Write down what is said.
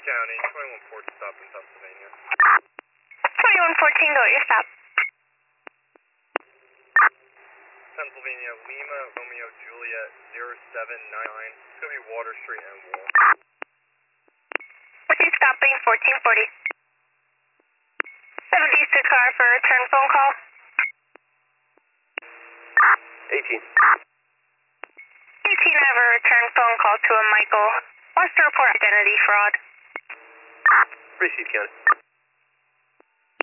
County, 21 Port stop in Pennsylvania. 2114, go at your stop. Pennsylvania, Lima, Romeo, Juliet, 0799. It's going to be Water Street and Wall. What's your stopping, 1440? 76 car for a return phone call. 18. 18, I have a return phone call to a Michael. Wants to report identity fraud. Receive, County.